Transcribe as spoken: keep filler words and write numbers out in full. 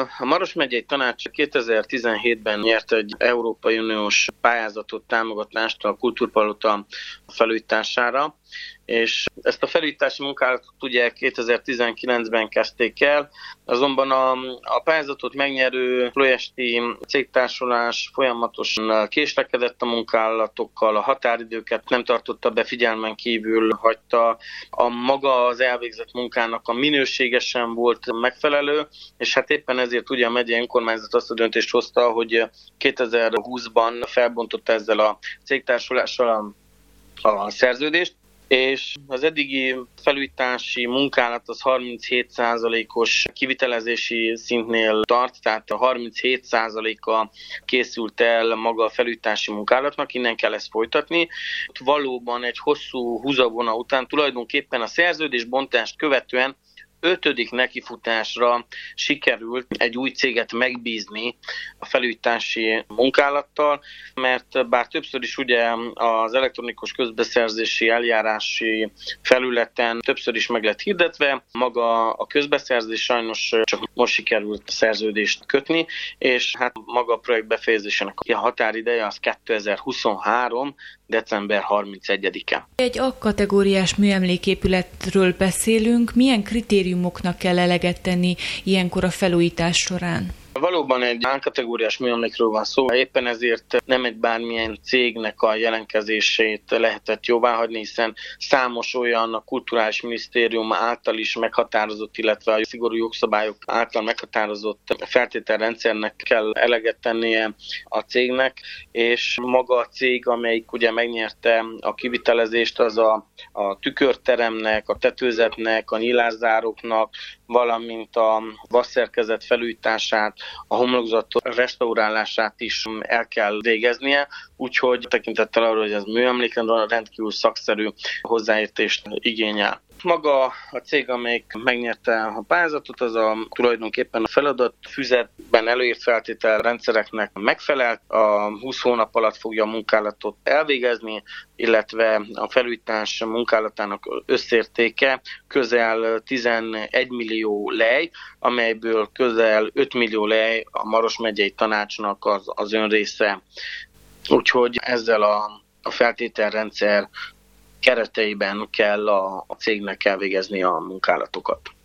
A Maros megyei tanács kétezer-tizenhétben nyert egy Európai Uniós pályázatot, támogatást a kultúrpalota felújítására, és ezt a felújítási munkálatot ugye kétezer-tizenkilencben kezdték el, azonban a, a pályázatot megnyerő ploiesti cégtársulás folyamatosan késlekedett a munkálatokkal, a határidőket nem tartotta be, figyelmen kívül hagyta, a maga az elvégzett munkának a minősége sem volt megfelelő, és hát éppen ezért ugye a megyei önkormányzat azt a döntést hozta, hogy kétezer-húszban felbontotta ezzel a cégtársulással a, a szerződést, és az eddigi felújítási munkálat az harminchét százalékos kivitelezési szintnél tart, tehát a harminchét százaléka készült el maga a felújítási munkálatnak, innen kell ezt folytatni. Valóban egy hosszú húzavona után tulajdonképpen a szerződésbontást követően ötödik nekifutásra sikerült egy új céget megbízni a felújítási munkálattal, mert bár többször is ugye az elektronikus közbeszerzési eljárási felületen többször is meg lett hirdetve, maga a közbeszerzés sajnos csak most sikerült szerződést kötni, és hát maga a projekt befejezésének a határideje az kétezer-huszonhárom. december harmincegyedike. Egy A-kategóriás műemléképületről beszélünk. Milyen kritériumoknak kell eleget tenni ilyenkor a felújítás során? Valóban egy A-kategóriás műemlékről van szó, éppen ezért nem egy bármilyen cégnek a jelentkezését lehetett jóváhagyni, hiszen számos olyan a Kulturális Minisztérium által is meghatározott, illetve a szigorú jogszabályok által meghatározott feltételrendszernek kell eleget tennie a cégnek, és maga a cég, amelyik ugye megnyerte a kivitelezést, az a, a tükörteremnek, a tetőzetnek, a nyilászáróknak, valamint a vasszerkezet felújítását, a homlokzat restaurálását is el kell végeznie, úgyhogy tekintettel arra, hogy ez műemléken rendkívül szakszerű hozzáértést igényel. Maga a cég, amelyik megnyerte a pályázatot, az a tulajdonképpen a feladat füzetben előírt feltételrendszereknek megfelel. A húsz hónap alatt fogja a munkálatot elvégezni, illetve a felújítás munkálatának összértéke közel tizenegy millió lej, amelyből közel öt millió lej a Maros megyei tanácsnak az, az önrésze. Úgyhogy ezzel a, a feltételrendszer kereteiben kell a, a cégnek elvégezni a munkálatokat.